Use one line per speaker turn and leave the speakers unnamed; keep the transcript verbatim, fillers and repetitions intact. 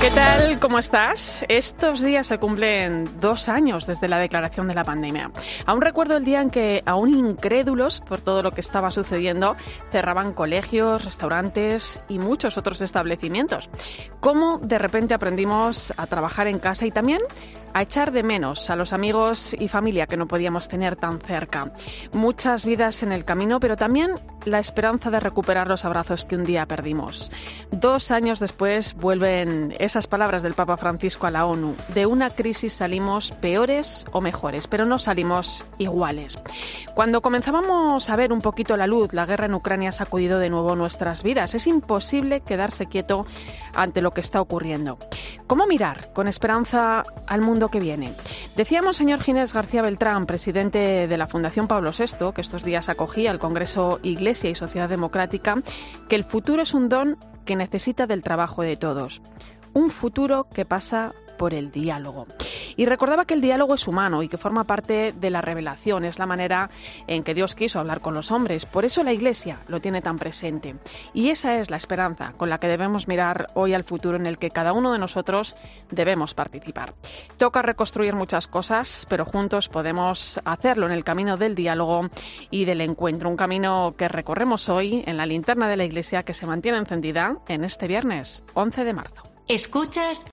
¿Qué tal? ¿Cómo estás? Estos días se cumplen dos años desde la declaración de la pandemia. Aún recuerdo el día en que, aún incrédulos por todo lo que estaba sucediendo, cerraban colegios, restaurantes y muchos otros establecimientos. Cómo de repente aprendimos a trabajar en casa y también a echar de menos a los amigos y familia que no podíamos tener tan cerca. Muchas vidas en el camino, pero también la esperanza de recuperar los abrazos que un día perdimos. Dos años después vuelven esas palabras del Papa Francisco a la ONU. De una crisis salimos peores o mejores, pero no salimos iguales. Cuando comenzábamos a ver un poquito la luz, la guerra en Ucrania ha sacudido de nuevo nuestras vidas. Es imposible quedarse quieto ante lo que está ocurriendo. ¿Cómo mirar con esperanza al mundo que viene? Decíamos, señor Ginés García Beltrán, presidente de la Fundación Pablo sexto, que estos días acogía el Congreso Iglesia y Sociedad Democrática, que el futuro es un don que necesita del trabajo de todos. Un futuro que pasa por el diálogo. Y recordaba que el diálogo es humano y que forma parte de la revelación, es la manera en que Dios quiso hablar con los hombres. Por eso la Iglesia lo tiene tan presente. Y esa es la esperanza con la que debemos mirar hoy al futuro en el que cada uno de nosotros debemos participar. Toca reconstruir muchas cosas, pero juntos podemos hacerlo en el camino del diálogo y del encuentro. Un camino que recorremos hoy en la linterna de la Iglesia, que se mantiene encendida en este viernes once de marzo.
Escuchas